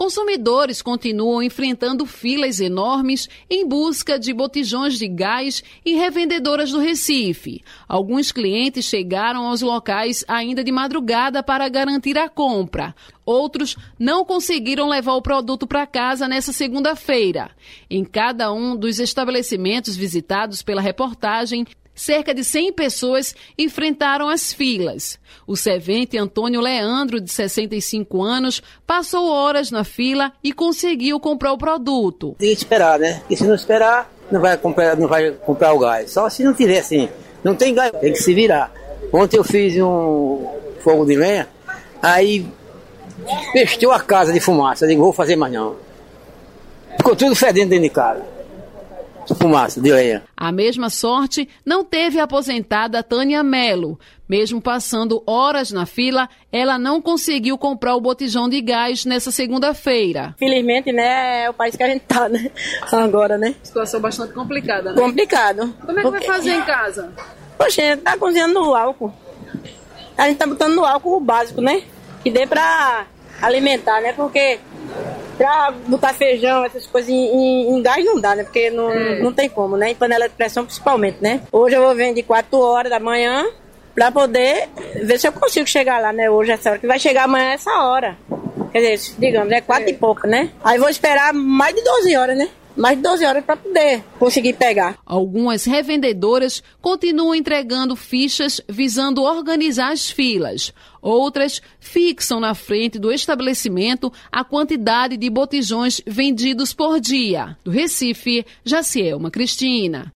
Consumidores continuam enfrentando filas enormes em busca de botijões de gás em revendedoras do Recife. Alguns clientes chegaram aos locais ainda de madrugada para garantir a compra. Outros não conseguiram levar o produto para casa nessa segunda-feira. Em cada um dos estabelecimentos visitados pela reportagem, cerca de 100 pessoas enfrentaram as filas. O servente Antônio Leandro, de 65 anos, passou horas na fila e conseguiu comprar o produto. Tem que esperar, né? E se não esperar, não vai comprar o gás. Só se não tiver assim, não tem gás, tem que se virar. Ontem eu fiz um fogo de lenha, aí fechou a casa de fumaça. Eu digo, vou fazer mais não. Ficou tudo fedendo dentro de casa. Fumaça de lenha. A mesma sorte não teve a aposentada Tânia Melo. Mesmo passando horas na fila, ela não conseguiu comprar o botijão de gás nessa segunda-feira. Felizmente, né, é o país que a gente tá, né? Agora, né? Situação bastante complicada, né? Complicado. Como é que vai fazer em casa? Poxa, a gente tá cozinhando no álcool. A gente tá botando no álcool o básico, né? Que dê pra alimentar, né? Porque pra botar feijão, essas coisas em gás não dá, né? Porque não tem como, né? Em panela de pressão principalmente, né? Hoje eu vou vender 4 horas da manhã pra poder ver se eu consigo chegar lá, né? Hoje essa hora, que vai chegar amanhã essa hora. Quer dizer, digamos, é 4 e pouco, né? Aí vou esperar mais de 12 horas, né? Mais de 12 horas para poder conseguir pegar. Algumas revendedoras continuam entregando fichas visando organizar as filas. Outras fixam na frente do estabelecimento a quantidade de botijões vendidos por dia. Do Recife, Jacielma Cristina.